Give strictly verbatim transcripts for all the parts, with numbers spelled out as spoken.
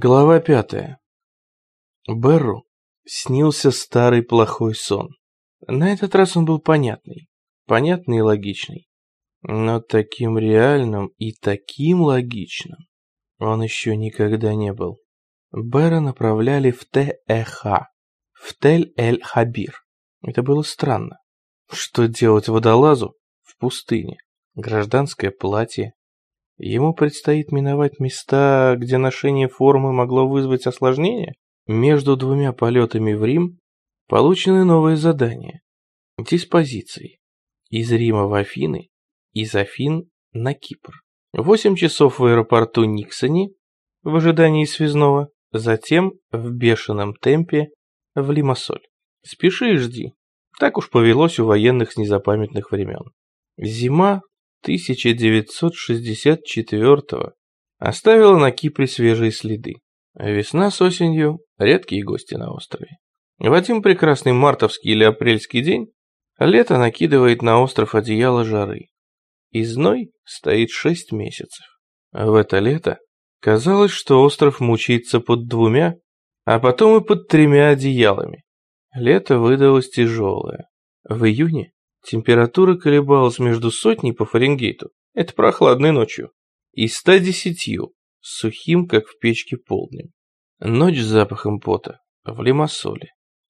Глава пятая. Берру снился старый плохой сон. На этот раз он был понятный, понятный и логичный. Но таким реальным и таким логичным он еще никогда не был. Берра направляли в Тэ-э-Ха, в Тель-эль-Хабир. Это было странно. Что делать водолазу в пустыне? Гражданское платье. Ему предстоит миновать места, где ношение формы могло вызвать осложнения. Между двумя полетами в Рим получены новые задания. Диспозиции. Из Рима в Афины, из Афин на Кипр. Восемь часов в аэропорту Никсони в ожидании связного, затем в бешеном темпе в Лимассоль. Спеши и жди. Так уж повелось у военных с незапамятных времен. Зима тысяча девятьсот шестьдесят четвёртого оставила на Кипре свежие следы. Весна с осенью – редкие гости на острове. В один прекрасный мартовский или апрельский день лето накидывает на остров одеяло жары. И зной стоит шесть месяцев. В это лето казалось, что остров мучается под двумя, а потом и под тремя одеялами. Лето выдалось тяжелое. В июне температура колебалась между сотней по Фаренгейту, это прохладной ночью, и ста десятью, сухим, как в печке, полднем. Ночь с запахом пота в Лимассоле.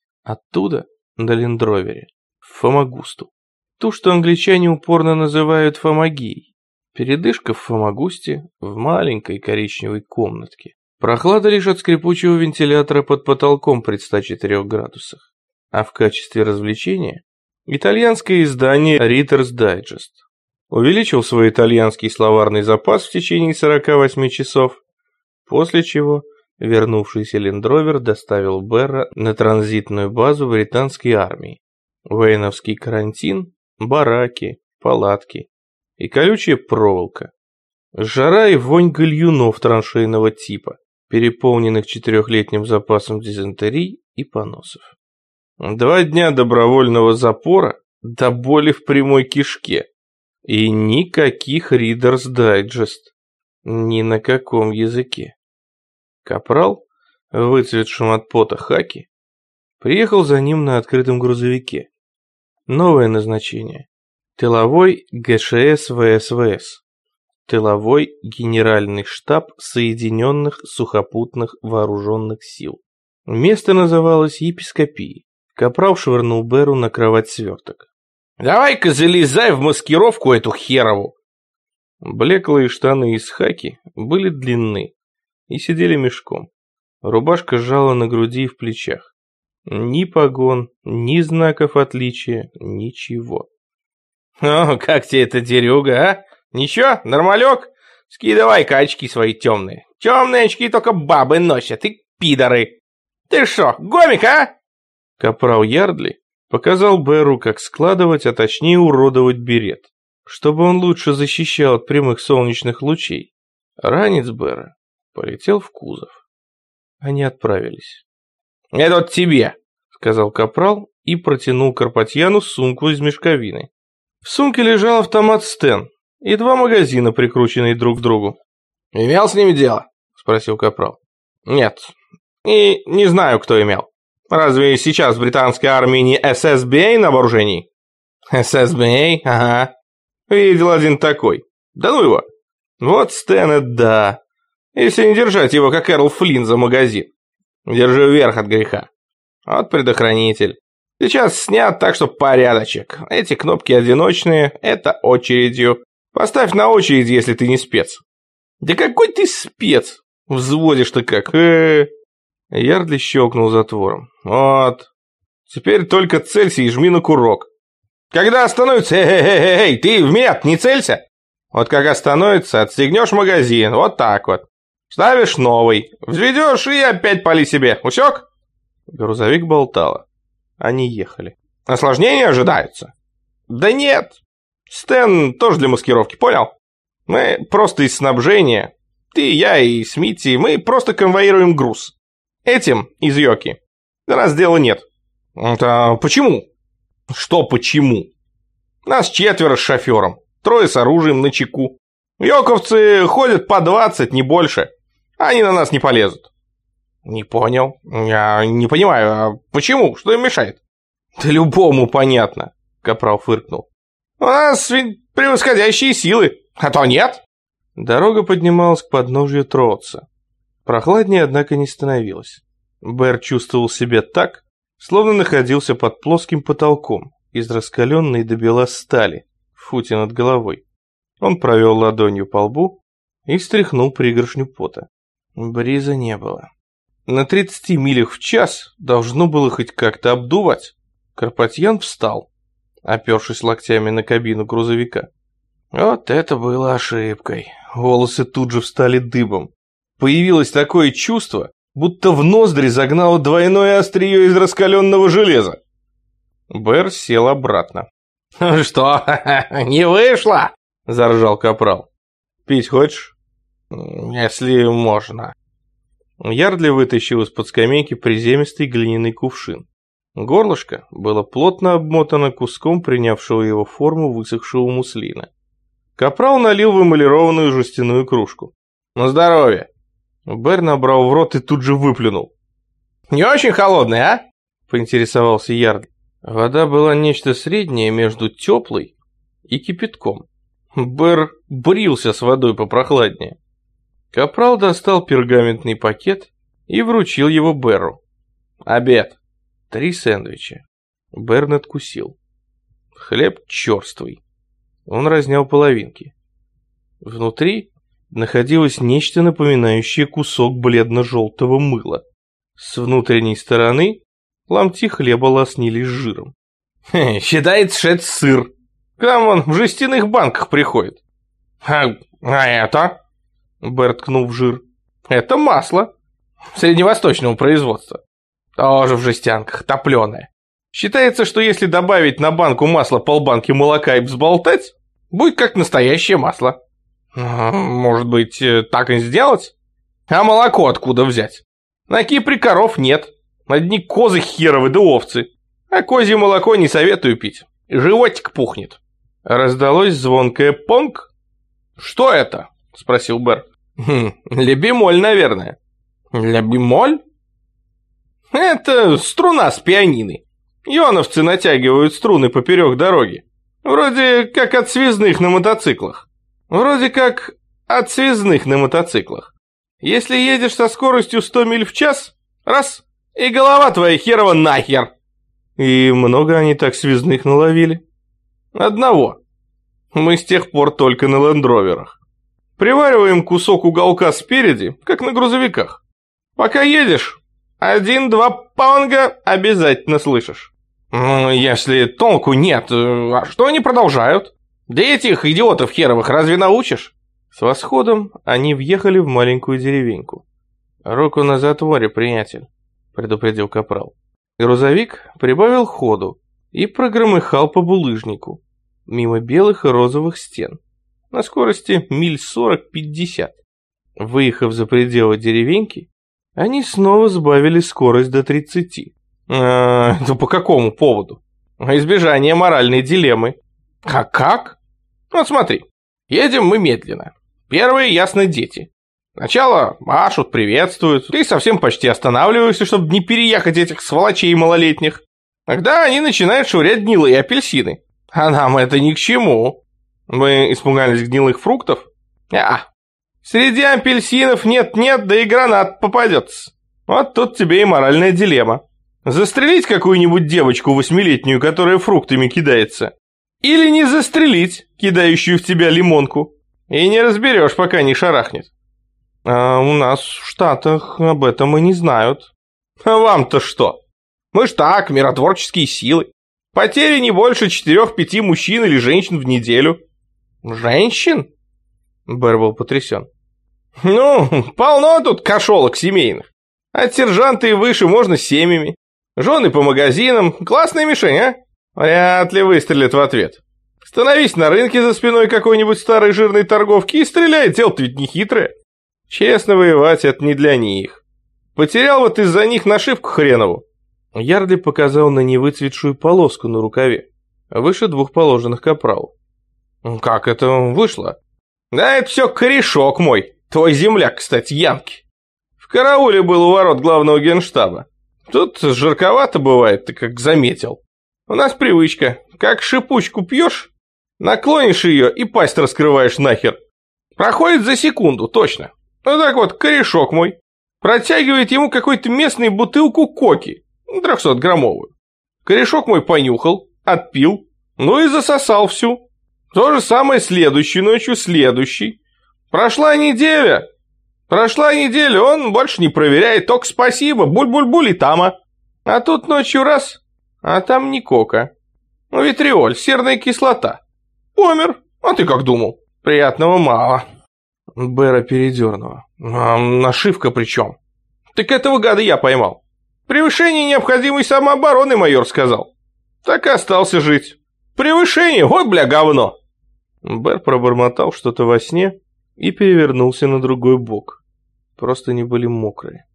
Оттуда на лендровере в Фомагусту. Ту, что англичане упорно называют Фомагией. Передышка в Фомагусте в маленькой коричневой комнатке. Прохлада лишь от скрипучего вентилятора под потолком при ста четырёх градусах. А в качестве развлечения итальянское издание Reader's Digest увеличил свой итальянский словарный запас в течение сорока восьми часов, после чего вернувшийся лендровер доставил Берра на транзитную базу британской армии. Вейновский карантин, бараки, палатки и колючая проволока. Жара и вонь гальюнов траншейного типа, переполненных четырехлетним запасом дизентерий и поносов. Два дня добровольного запора до боли в прямой кишке. И никаких Reader's Digest. Ни на каком языке. Капрал, выцветшим от пота хаки, приехал за ним на открытом грузовике. Новое назначение. Тыловой ГШС ВСВС. Тыловой Генеральный штаб Соединенных сухопутных вооруженных сил. Место называлось епископией. Капрал швырнул Берру на кровать сверток. «Давай-ка залезай в маскировку эту херову!» Блеклые штаны из хаки были длинны и сидели мешком. Рубашка сжала на груди и в плечах. Ни погон, ни знаков отличия, ничего. «О, как тебе эта дерюга, а? Ничего, нормалек? Скидывай-ка очки свои темные. Темные очки только бабы носят и пидоры. Ты шо, гомик, а?» Капрал Ярдли показал Берру, как складывать, а точнее уродовать берет, чтобы он лучше защищал от прямых солнечных лучей. Ранец Берра полетел в кузов. Они отправились. «Это вот тебе», — сказал Капрал и протянул Карпатьяну сумку из мешковины. В сумке лежал автомат Стен и два магазина, прикрученные друг к другу. «Имел с ними дело?» — спросил Капрал. «Нет, и не знаю, кто имел. Разве сейчас в британской армии не эс эс би эй на вооружении?» «эс эс би эй? Ага. Видел один такой. Да ну его. Вот Стэн, да. Если не держать его, как Эрл Флинн, за магазин. Держи вверх от греха. Вот предохранитель. Сейчас снят, так что порядочек. Эти кнопки одиночные, это очередью. Поставь на очередь, если ты не спец». «Да какой ты спец? Взводишь-то как, э Ярдли щелкнул затвором. «Вот. Теперь только целься и жми на курок. Когда остановится, эй-эй-эй, ты в меня не целься. Вот как остановится, отстегнешь магазин, вот так вот. Ставишь новый, взведешь и опять пали себе. Усек?» Грузовик болтало. Они ехали. «Осложнения ожидаются?» «Да нет. Стэн тоже для маскировки, понял? Мы просто из снабжения. Ты, я и Смитти, мы просто конвоируем груз. Этим из Йоки у нас дела нет». «Это почему?» «Что почему? Нас четверо с шофером, трое с оружием на чеку. Йоковцы ходят по двадцать, не больше. Они на нас не полезут. Не понял. Я не понимаю, а почему? Что им мешает? Да любому понятно, Капрал фыркнул. У нас ведь превосходящие силы, а то нет. Дорога поднималась к подножью Троотса. Прохладнее, однако, не становилось. Бэр чувствовал себя так, словно находился под плоским потолком из раскаленной до бела стали в футе над головой. Он провел ладонью по лбу и стряхнул пригоршню пота. Бриза не было. На тридцати милях в час должно было хоть как-то обдувать. Карпатьян встал, опершись локтями на кабину грузовика. Вот это было ошибкой. Волосы тут же встали дыбом. Появилось такое чувство, будто в ноздри загнало двойное острие из раскаленного железа. Бэр сел обратно. «Что, не вышло?» — заржал Капрал. «Пить хочешь?» «Если можно». Ярдли вытащил из-под скамейки приземистый глиняный кувшин. Горлышко было плотно обмотано куском принявшего его форму высохшего муслина. Капрал налил в эмалированную жестяную кружку. «На здоровье!» Бэр набрал в рот и тут же выплюнул. «Не очень холодный, а?» — поинтересовался Ярдли. Вода была нечто среднее между теплой и кипятком. Бэр брился с водой попрохладнее. Капрал достал пергаментный пакет и вручил его Бэру. «Обед. Три сэндвича». Бэр надкусил. Хлеб черствый. Он разнял половинки. Внутри находилось нечто напоминающее кусок бледно-желтого мыла. С внутренней стороны ломти хлеба лоснились жиром. Хе, считается, что это сыр. К нам он в жестяных банках приходит. А, а это? Бэр ткнул в жир. Это масло. Средневосточного производства. Тоже в жестянках, топленое. Считается, что если добавить на банку масла полбанки молока и взболтать, будет как настоящее масло. Может быть, так и сделать? А молоко откуда взять? На Кипре коров нет. Одни козы херовы да овцы. А козье молоко не советую пить. Животик пухнет. Раздалось звонкое понг. «Что это?» — спросил Бэр. «Хм, ля-бемоль, наверное». «Ля-бемоль?» «Это струна с пианиной. Ионовцы натягивают струны поперек дороги. Вроде как от связных на мотоциклах. Вроде как от связных на мотоциклах. Если едешь со скоростью сто миль в час, раз, и голова твоя херова нахер». «И много они так связных наловили?» «Одного. Мы с тех пор только на лендроверах. Привариваем кусок уголка спереди, как на грузовиках. Пока едешь, один-два паунга обязательно слышишь. Ну, если толку нет, а что они продолжают? Да этих идиотов херовых разве научишь?» С восходом они въехали в маленькую деревеньку. «Руку на затворе, приятель», — предупредил Капрал. Грузовик прибавил ходу и прогромыхал по булыжнику, мимо белых и розовых стен, на скорости миль сорок-пятьдесят. Выехав за пределы деревеньки, они снова сбавили скорость до тридцати. А, это по какому поводу? Избежание моральной дилеммы. А как? Вот смотри, едем мы медленно. Первые, ясно, дети. Сначала машут, приветствуют, ты совсем почти останавливаешься, чтобы не переехать этих сволочей малолетних. Тогда они начинают швырять гнилые апельсины. А нам это ни к чему. Мы испугались гнилых фруктов? А, среди апельсинов нет-нет, да и гранат попадется. Вот тут тебе и моральная дилемма. Застрелить какую-нибудь девочку восьмилетнюю, которая фруктами кидается? Или не застрелить, кидающую в тебя лимонку? И не разберешь, пока не шарахнет. А у нас в Штатах об этом и не знают. А вам-то что? Мы ж так, миротворческие силы. Потери не больше четырех-пяти мужчин или женщин в неделю. Женщин? Бэр был потрясен. Ну, полно тут кошелок семейных. От сержанта и выше можно с семьями. Жены по магазинам. Классная мишень, а? Вряд ли выстрелят в ответ. Становись на рынке за спиной какой-нибудь старой жирной торговки и стреляй, дело-то ведь не хитрое. Честно воевать это не для них. Потерял вот из-за них нашивку хренову. Ярдли показал на невыцветшую полоску на рукаве, выше двух положенных Капралу. Как это вышло? Да это все корешок мой, твой земляк, кстати, Янки. В карауле был у ворот главного генштаба. Тут жарковато бывает, ты как заметил. У нас привычка, как шипучку пьешь, наклонишь ее и пасть раскрываешь нахер. Проходит за секунду, точно. Ну так вот, корешок мой протягивает ему какую-то местную бутылку коки, трехсотграммовую. Корешок мой понюхал, отпил, ну и засосал всю. То же самое следующей ночью, следующий. Прошла неделя. Прошла неделя, он больше не проверяет, только спасибо, буль-буль-буль и тама. А тут ночью раз, а там не кока. Ну, витриоль, серная кислота. Помер, а ты как думал? Приятного мало. Бэра передернула. А нашивка при чем? Так этого гада я поймал. Превышение необходимой самообороны, майор сказал. Так и остался жить. Превышение, ой, бля, говно. Бэр пробормотал что-то во сне и перевернулся на другой бок. Простыни были мокрые.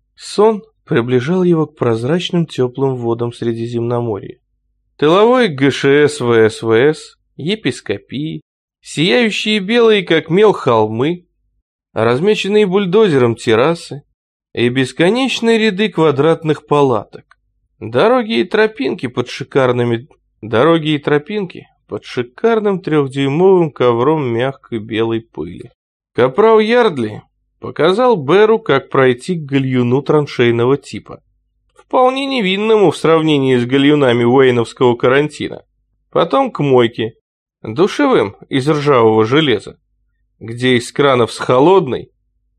Сон приближал его к прозрачным теплым водам Средиземноморья. Тыловой ГШС ВСВС, епископии, сияющие белые как мел холмы, размеченные бульдозером террасы и бесконечные ряды квадратных палаток. Дороги и тропинки под шикарными... Дороги и тропинки под шикарным трехдюймовым ковром мягкой белой пыли. Капрал Ярдли показал Бэру, как пройти к гальюну траншейного типа, вполне невинному в сравнении с гальюнами уэйновского карантина. Потом к мойке, душевым из ржавого железа, где из кранов с холодной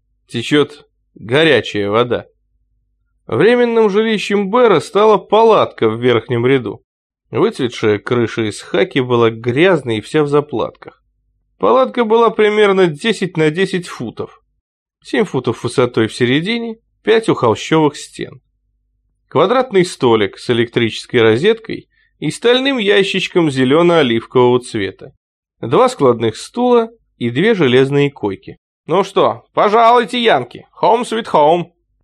течет горячая вода. Временным жилищем Бэра стала палатка в верхнем ряду. Выцветшая крыша из хаки была грязной и вся в заплатках. Палатка была примерно десять на десять футов. семь футов высотой в середине, пять у холщовых стен. Квадратный столик с электрической розеткой и стальным ящичком зелено-оливкового цвета. Два складных стула и две железные койки. Ну что, пожалуйте, янки, home sweet home.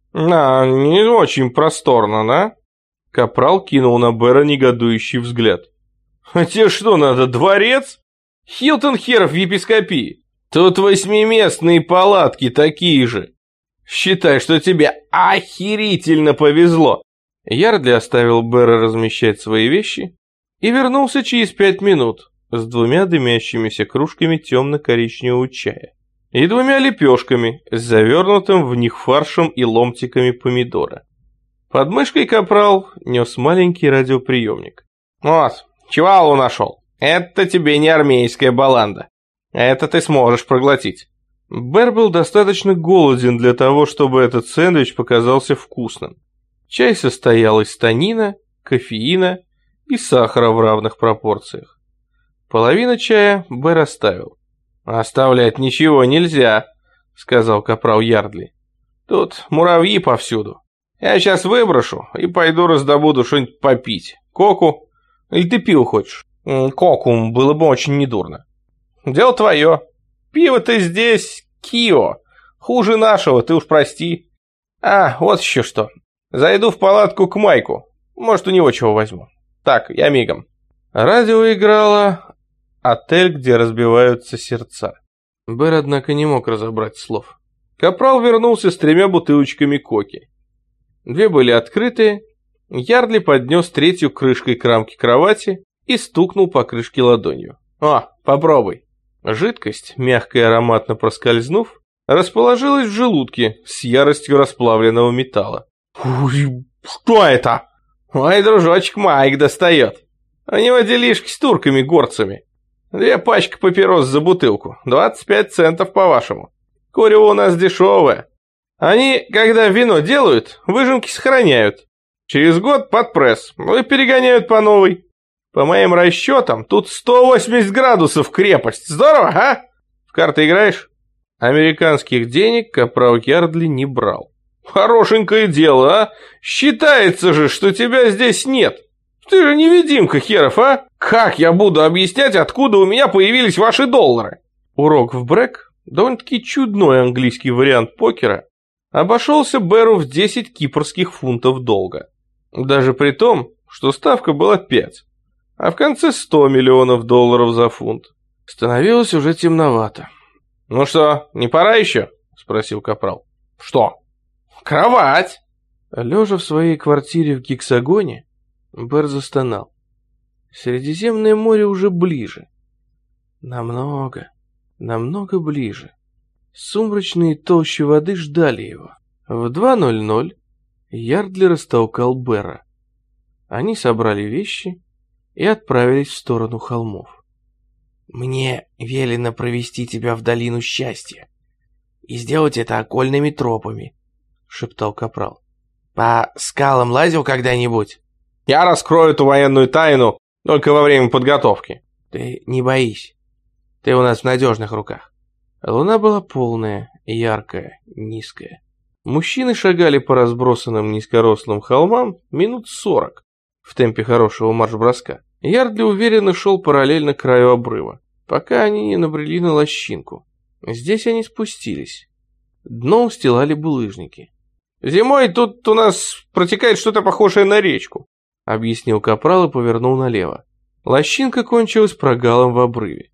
А, не очень просторно, да? Капрал кинул на Бэра негодующий взгляд. А тебе что надо, дворец? Хилтон херов в епископии. Тут восьмиместные палатки такие же. Считай, что тебе охерительно повезло. Ярдли оставил Бэра размещать свои вещи и вернулся через пять минут с двумя дымящимися кружками темно-коричневого чая и двумя лепешками с завернутым в них фаршем и ломтиками помидора. Под мышкой Капрал нес маленький радиоприемник. Вот, чувалу нашел. Это тебе не армейская баланда. Это ты сможешь проглотить. Бэр был достаточно голоден для того, чтобы этот сэндвич показался вкусным. Чай состоял из танина, кофеина и сахара в равных пропорциях. Половину чая Бэр оставил. «Оставлять ничего нельзя», — сказал капрал Ярдли. «Тут муравьи повсюду. Я сейчас выброшу и пойду раздобуду что-нибудь попить. Коку? Или ты пиво хочешь? Коку было бы очень недурно. Дело твое. Пиво-то здесь кио. Хуже нашего, ты уж прости. А, вот еще что. Зайду в палатку к Майку. Может, у него чего возьму. Так, я мигом». Радио играло «Отель, где разбиваются сердца». Бэр, однако, не мог разобрать слов. Капрал вернулся с тремя бутылочками коки. Две были открытые. Ярдли поднес третью крышкой к рамке кровати и стукнул по крышке ладонью. «О, попробуй». Жидкость, мягко и ароматно проскользнув, расположилась в желудке с яростью расплавленного металла. «Ой, что это?» «Ой, дружочек Майк достает. У него делишки с турками-горцами. Две пачки папирос за бутылку, двадцать пять центов по-вашему. Курево у нас дешевое. Они, когда вино делают, выжимки сохраняют. Через год под пресс, ну и перегоняют по новой. По моим расчетам, тут сто восемьдесят градусов крепость. Здорово, а? В карты играешь?» Американских денег капрал Ярдли не брал. «Хорошенькое дело, а? Считается же, что тебя здесь нет. Ты же невидимка, херов, а? Как я буду объяснять, откуда у меня появились ваши доллары?» Урок в Брэк, довольно-таки чудной английский вариант покера, обошелся Бэру в десять кипрских фунтов долга. Даже при том, что ставка была пять, а в конце сто миллионов долларов за фунт. Становилось уже темновато. «Ну что, не пора еще?» — спросил капрал. «Что?» Кровать! Лежа в своей квартире в Гексагоне, Бэр застонал. Средиземное море уже ближе. Намного, намного ближе. Сумрачные толщи воды ждали его. В два ноль ноль Ярдли растолкал Бэра. Они собрали вещи и отправились в сторону холмов. «Мне велено провести тебя в долину счастья и сделать это окольными тропами», — шептал капрал. «По скалам лазил когда-нибудь?» «Я раскрою эту военную тайну только во время подготовки». «Ты не боись. Ты у нас в надежных руках». Луна была полная, яркая, низкая. Мужчины шагали по разбросанным низкорослым холмам минут сорок в темпе хорошего марш-броска. Ярдли уверенно шел параллельно краю обрыва, пока они не набрели на лощинку. Здесь они спустились. Дно устилали булыжники. «Зимой тут у нас протекает что-то похожее на речку», — объяснил капрал и повернул налево. Лощинка кончилась прогалом в обрыве.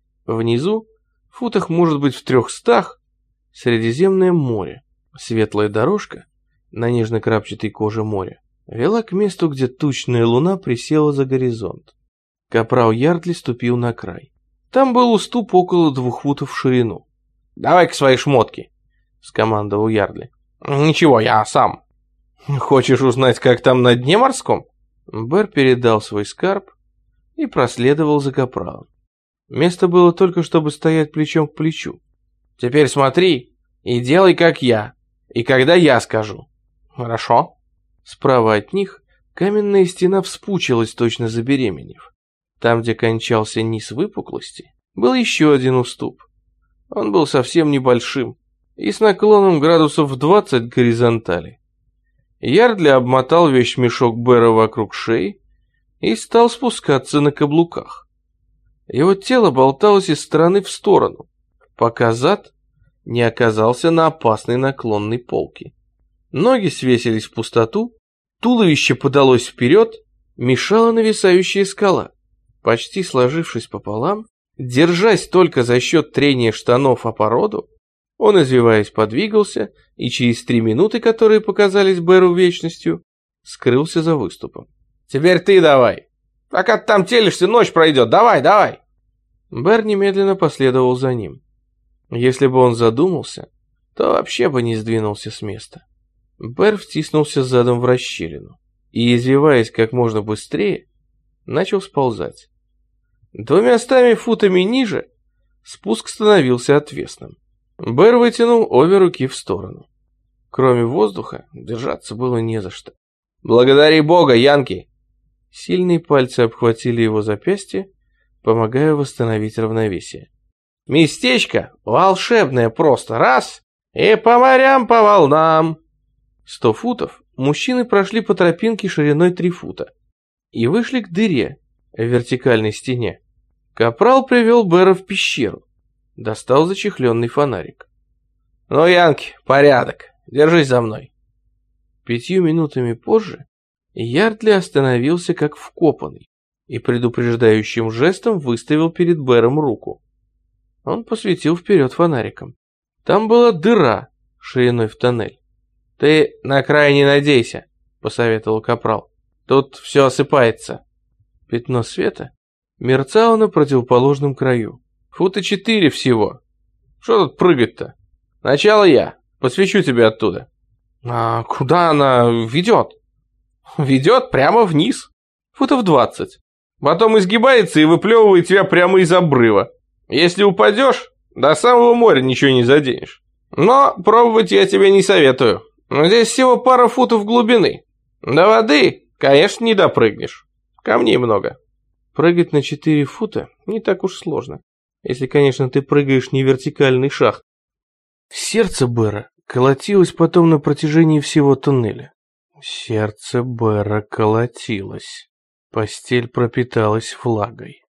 Внизу, в футах, может быть, в трехстах, Средиземное море. Светлая дорожка на нежно-крапчатой коже моря вела к месту, где тучная луна присела за горизонт. Капрал Ярдли ступил на край. Там был уступ около двух футов в ширину. «Давай-ка свои шмотки», — скомандовал Ярдли. «Ничего, я сам». «Хочешь узнать, как там на дне морском?» Бэр передал свой скарб и проследовал за капралом. Место было только, чтобы стоять плечом к плечу. «Теперь смотри и делай, как я, и когда я скажу. Хорошо?» Справа от них каменная стена вспучилась, точно забеременев. Там, где кончался низ выпуклости, был еще один уступ. Он был совсем небольшим и с наклоном градусов в двадцать к горизонтали. Ярдли обмотал вещмешок Бэра вокруг шеи и стал спускаться на каблуках. Его тело болталось из стороны в сторону, пока зад не оказался на опасной наклонной полке. Ноги свесились в пустоту, туловище подалось вперед, мешала нависающая скала. Почти сложившись пополам, держась только за счет трения штанов о породу, он, извиваясь, подвигался и через три минуты, которые показались Бэру вечностью, скрылся за выступом. «Теперь ты давай. Пока ты там телишься, ночь пройдет. Давай, давай!» Бэр немедленно последовал за ним. Если бы он задумался, то вообще бы не сдвинулся с места. Бэр втиснулся задом в расщелину и, извиваясь как можно быстрее, начал сползать. Двумястами футами ниже спуск становился отвесным. Бэр вытянул обе руки в сторону. Кроме воздуха, держаться было не за что. «Благодари Бога, Янки!» Сильные пальцы обхватили его запястье, помогая восстановить равновесие. «Местечко волшебное просто, раз, и по морям, по волнам!» Сто футов мужчины прошли по тропинке шириной три фута и вышли к дыре в вертикальной стене. Капрал привел Бэра в пещеру, достал зачехленный фонарик. «Ну, Янки, порядок, держись за мной». Пятью минутами позже Ярдли остановился как вкопанный и предупреждающим жестом выставил перед Бэром руку. Он посветил вперед фонариком. Там была дыра шириной в тоннель. «Ты на край не надейся», — посоветовал капрал. «Тут все осыпается». Пятно света мерцало на противоположном краю. «Фута четыре всего. Что тут прыгать-то? Сначала я. Посвечу тебя оттуда». «А куда она ведет?» «Ведет прямо вниз. Футов двадцать. Потом изгибается и выплевывает тебя прямо из обрыва. Если упадешь, до самого моря ничего не заденешь. Но пробовать я тебе не советую. Здесь всего пара футов глубины. До воды, конечно, не допрыгнешь. Камней много». Прыгать на четыре фута не так уж сложно, если, конечно, ты прыгаешь не вертикальный шаг. Сердце Бэра колотилось потом на протяжении всего туннеля. Сердце Бэра колотилось. Постель пропиталась влагой.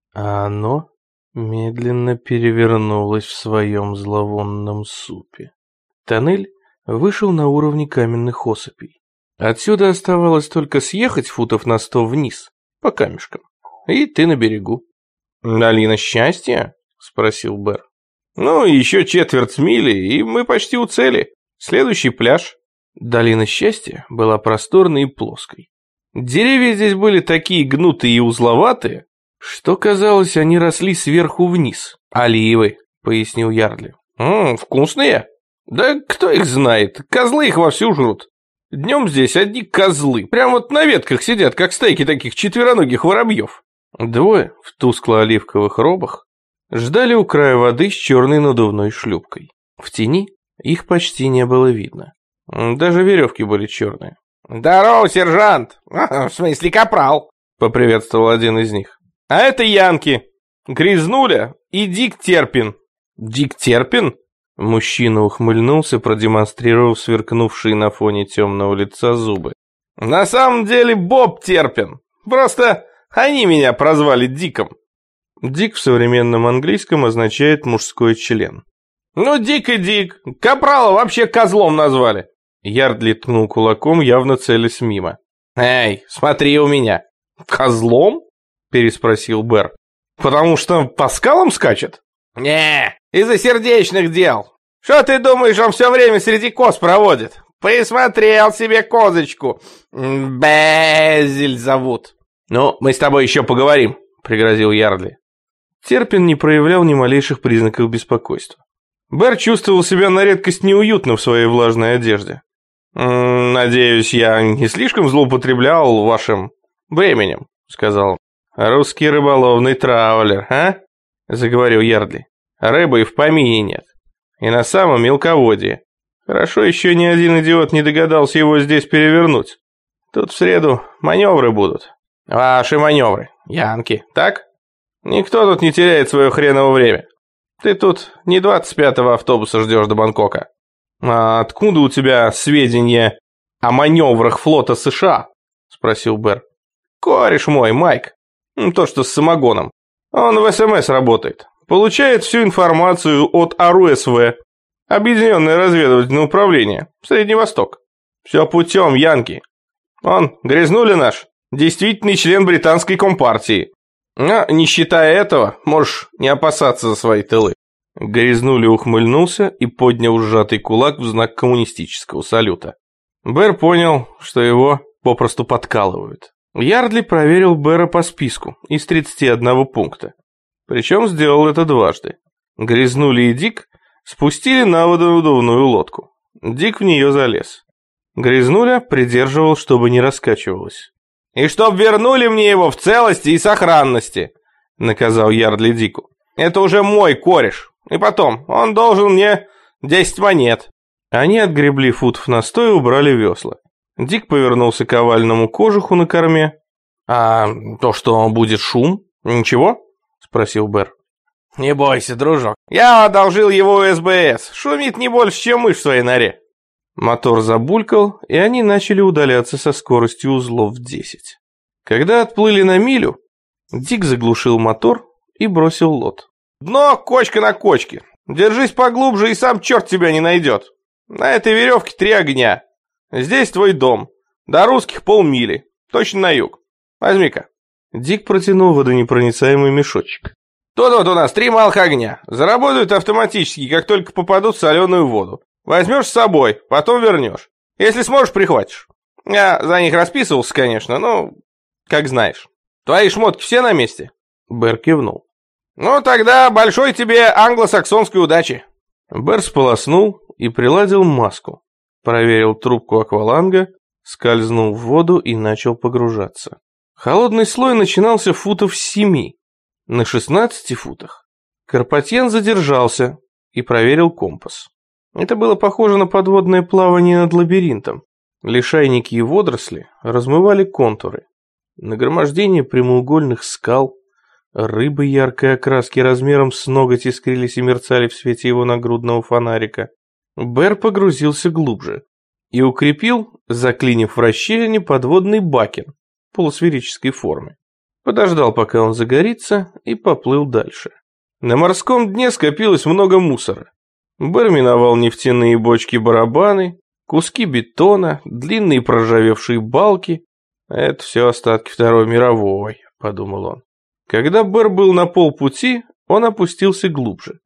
А оно медленно перевернулось в своем зловонном супе. Тоннель вышел на уровне каменных осыпей. Отсюда оставалось только съехать футов на сто вниз, по камешкам, и ты на берегу. «Долина счастья?» — спросил Бэр. «Ну, еще четверть мили, и мы почти у цели. Следующий пляж. Долина счастья была просторной и плоской. Деревья здесь были такие гнутые и узловатые, что, казалось, они росли сверху вниз. «Оливы», — пояснил Ярдли. «Ммм, вкусные? Да кто их знает, козлы их вовсю жрут. Днем здесь одни козлы, прям вот на ветках сидят, как стейки таких четвероногих воробьев». Двое в тускло-оливковых робах ждали у края воды с черной надувной шлюпкой. В тени их почти не было видно. Даже веревки были черные. «Здорово, сержант! В смысле, капрал!» — поприветствовал один из них. «А это Янки, Грязнуля и Дик Терпин». «Дик Терпин?» Мужчина ухмыльнулся, продемонстрировав сверкнувшие на фоне темного лица зубы. «На самом деле Боб Терпин. Просто они меня прозвали Диком». Дик в современном английском означает «мужской член». «Ну, Дик и Дик. Капрала вообще козлом назвали». Ярдли ткнул кулаком, явно целясь мимо. «Эй, смотри у меня». «Козлом?» — переспросил Бэр. «Потому что по скалам скачет?» «Не, из-за сердечных дел. Что ты думаешь, он все время среди коз проводит? Присмотрел себе козочку. Безиль зовут». «Ну, мы с тобой еще поговорим», — пригрозил Ярдли. Терпин не проявлял ни малейших признаков беспокойства. Бэр чувствовал себя на редкость неуютно в своей влажной одежде. «Надеюсь, я не слишком злоупотреблял вашим временем», — сказал он. «Русский рыболовный траулер, а?» — заговорил Ярдли. «Рыбы и в помине нет. И на самом мелководье. Хорошо, еще ни один идиот не догадался его здесь перевернуть. Тут в среду маневры будут. Ваши маневры, Янки, так? Никто тут не теряет свое хреново время. Ты тут не двадцать пятого автобуса ждешь до Бангкока. А откуда у тебя сведения о маневрах флота США?» — спросил Бэр. «Кореш мой, Майк. То, что с самогоном. Он в СМС работает. Получает всю информацию от АРУСВ, Объединенное разведывательное управление, Средний Восток. Все путем, Янки. Он, Грязнули наш, действительный член британской компартии. А не считая этого, можешь не опасаться за свои тылы». Грязнули ухмыльнулся и поднял сжатый кулак в знак коммунистического салюта. Бэр понял, что его попросту подкалывают. Ярдли проверил Бэра по списку из тридцати одного пункта. Причем сделал это дважды. Грязнули и Дик спустили на воду надувную лодку. Дик в нее залез. Грязнуля придерживал, чтобы не раскачивалось. «И чтоб вернули мне его в целости и сохранности», — наказал Ярдли Дику. «Это уже мой кореш. И потом, он должен мне десять монет». Они отгребли футов на сто и убрали весла. Дик повернулся к овальному кожуху на корме. «А то, что будет шум, ничего?» — спросил Бэр. «Не бойся, дружок. Я одолжил его у СБС. Шумит не больше, чем мышь в своей норе». Мотор забулькал, и они начали удаляться со скоростью узлов в десять. Когда отплыли на милю, Дик заглушил мотор и бросил лод. «Дно кочка на кочке. Держись поглубже, и сам черт тебя не найдет. На этой веревке три огня. Здесь твой дом. До русских полмили. Точно на юг. Возьми-ка». Дик протянул водонепроницаемый мешочек. «Тут вот у нас три малых огня. Заработают автоматически, как только попадут в соленую воду. Возьмешь с собой, потом вернешь. Если сможешь, прихватишь. Я за них расписывался, конечно, но как знаешь. Твои шмотки все на месте?» Бэр кивнул. «Ну тогда большой тебе англосаксонской удачи». Бэр сполоснул и приладил маску. Проверил трубку акваланга, скользнул в воду и начал погружаться. Холодный слой начинался футов с семи. На шестнадцати футах Карпатьян задержался и проверил компас. Это было похоже на подводное плавание над лабиринтом. Лишайники и водоросли размывали контуры. Нагромождение прямоугольных скал, рыбы яркой окраски размером с ноготь искрились и мерцали в свете его нагрудного фонарика. Бэр погрузился глубже и укрепил, заклинив в расщелине, подводный бакен в полусферической форме. Подождал, пока он загорится, и поплыл дальше. На морском дне скопилось много мусора. Бэр миновал нефтяные бочки-барабаны, куски бетона, длинные проржавевшие балки. «Это все остатки Второй мировой», — подумал он. Когда Бэр был на полпути, он опустился глубже.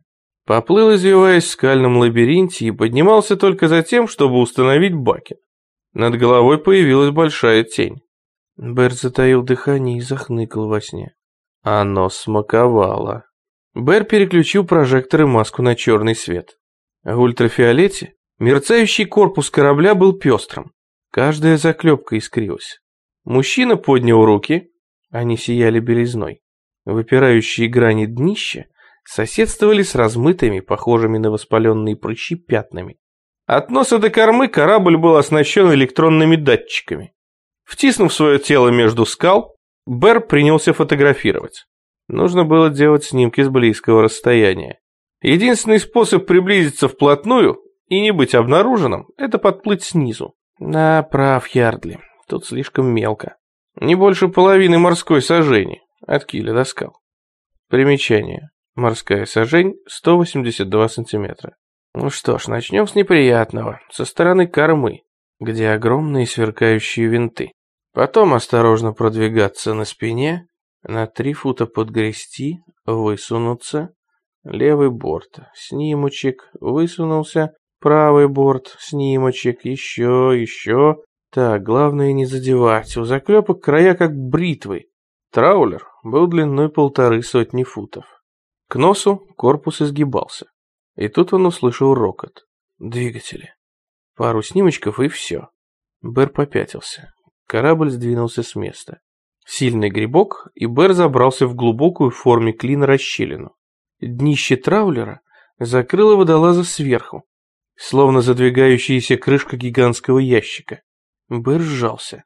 Поплыл, извиваясь в скальном лабиринте, и поднимался только за тем, чтобы установить баки. Над головой появилась большая тень. Бэр затаил дыхание и захныкал во сне. Оно смаковало. Бэр переключил прожектор и маску на черный свет. В ультрафиолете мерцающий корпус корабля был пестрым. Каждая заклепка искрилась. Мужчина поднял руки, они сияли белизной. Выпирающие грани днища соседствовали с размытыми, похожими на воспаленные прыщи, пятнами. От носа до кормы корабль был оснащен электронными датчиками. Втиснув свое тело между скал, Бэр принялся фотографировать. Нужно было делать снимки с близкого расстояния. Единственный способ приблизиться вплотную и не быть обнаруженным – это подплыть снизу. Да, прав Ярдли, тут слишком мелко. Не больше половины морской сажени от киля до скал. Примечание. Морская сажень сто восемьдесят два сантиметра. Ну что ж, начнем с неприятного, со стороны кормы, где огромные сверкающие винты. Потом осторожно продвигаться на спине, на три фута подгрести, высунуться. Левый борт, снимочек, высунулся. Правый борт, снимочек, еще, еще. Так, главное не задевать, у заклепок края как бритвы. Траулер был длиной полторы сотни футов. К носу корпус изгибался. И тут он услышал рокот. Двигатели. Пару снимочков и все. Бэр попятился. Корабль сдвинулся с места. Сильный грибок, и Бэр забрался в глубокую в форме клина расщелину. Днище траулера закрыло водолаза сверху, словно задвигающаяся крышка гигантского ящика. Бэр сжался.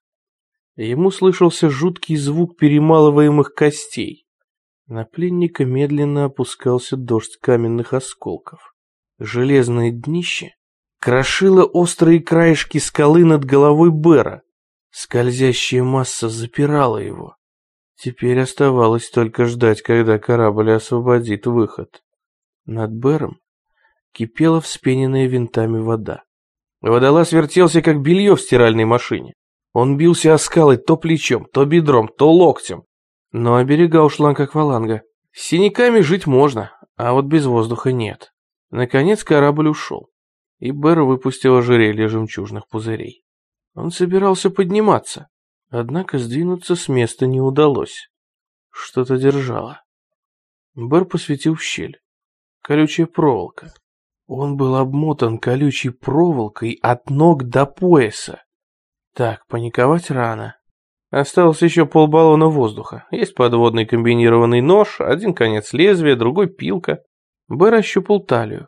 Ему слышался жуткий звук перемалываемых костей. На пленника медленно опускался дождь каменных осколков. Железное днище крошило острые краешки скалы над головой Бэра. Скользящая масса запирала его. Теперь оставалось только ждать, когда корабль освободит выход. Над Бэром кипела вспененная винтами вода. Водолаз вертелся, как белье в стиральной машине. Он бился о скалы то плечом, то бедром, то локтем, но оберегал шланг акваланга. С синяками жить можно, а вот без воздуха нет. Наконец корабль ушел, и Бэр выпустил ожерелье жемчужных пузырей. Он собирался подниматься, однако сдвинуться с места не удалось. Что-то держало. Бэр посветил в щель. Колючая проволока. Он был обмотан колючей проволокой от ног до пояса. Так, паниковать рано. Осталось еще полбаллона воздуха. Есть подводный комбинированный нож, один конец лезвия, другой пилка. Бэр ощупал талию.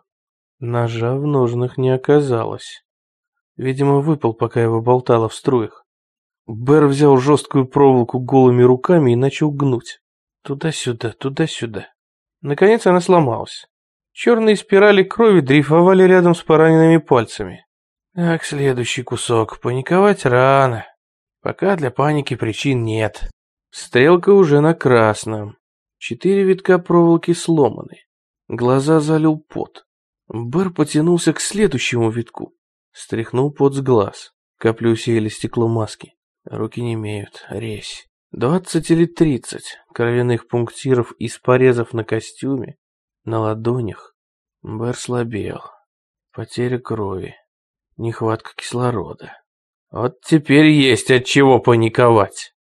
Ножа в ножнах не оказалось. Видимо, выпал, пока его болтало в струях. Бэр взял жесткую проволоку голыми руками и начал гнуть. Туда-сюда, туда-сюда. Наконец она сломалась. Черные спирали крови дрейфовали рядом с пораненными пальцами. Так, следующий кусок. Паниковать рано. Пока для паники причин нет. Стрелка уже на красном. Четыре витка проволоки сломаны. Глаза залил пот. Бэр потянулся к следующему витку. Стряхнул пот с глаз. Капли усеяли стекло маски. Руки немеют. Резь. Двадцать или тридцать кровяных пунктиров из порезов на костюме, на ладонях. Бэр слабел. Потеря крови. Нехватка кислорода. Вот теперь есть от чего паниковать.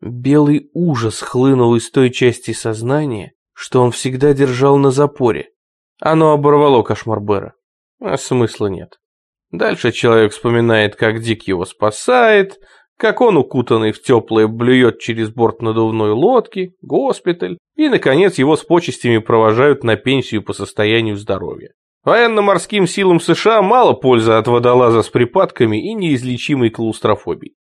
Белый ужас хлынул из той части сознания, что он всегда держал на запоре. Оно оборвало кошмар Бэра. А смысла нет. Дальше человек вспоминает, как Дик его спасает, как он, укутанный в теплое, блюет через борт надувной лодки, госпиталь, и, наконец, его с почестями провожают на пенсию по состоянию здоровья. Военно-морским силам США мало пользы от водолаза с припадками и неизлечимой клаустрофобией.